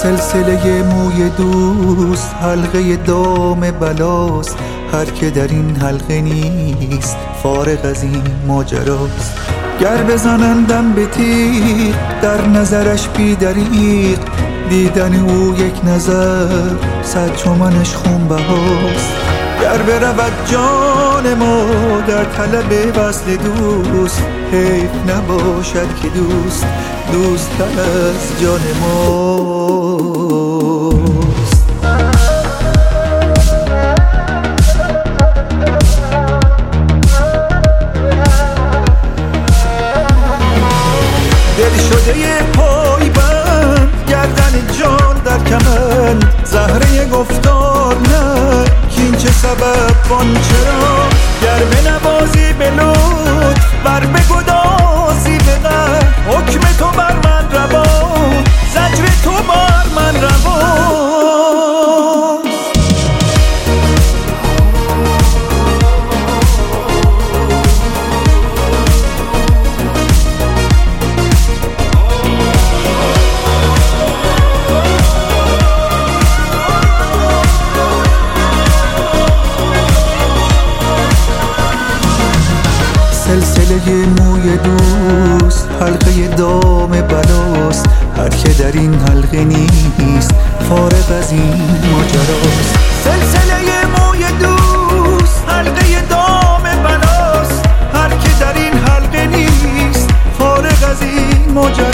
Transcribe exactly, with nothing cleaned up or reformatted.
سلسله موی دوست حلقه دام بلاست، هر که در این حلقه نیست فارغ از این ماجراست. گر بزنندم به تیغ در نظرش بی دریغ، دیدن او یک نظر صد تومنش خونبهاست. گر برود جان ما در طلب وصل دوست، حیف نباشد که دوست دوست تر از جان ماست. دل شده پایبند گردن جان در کمند، زهره گفتار نه کین چه سبب وان چرا. گر بنوازی به لطف بر بگدازی به غیر، حکم تو بر من روا زجر تو بر من رواست. سلسله موی دوست حلقه دام بلاست، هر که در این حلقه نیست فارغ از این ماجراست. سلسله موی دوست حلقه دام بلاست، هر که در این حلقه نیست فارغ از این ماجراست.